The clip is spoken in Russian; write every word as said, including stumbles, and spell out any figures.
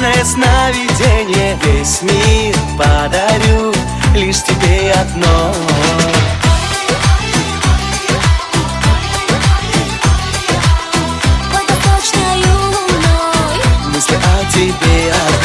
Вечное сновидение, весь мир подарю лишь тебе одно. Под восточной луной Мысли о тебе одной.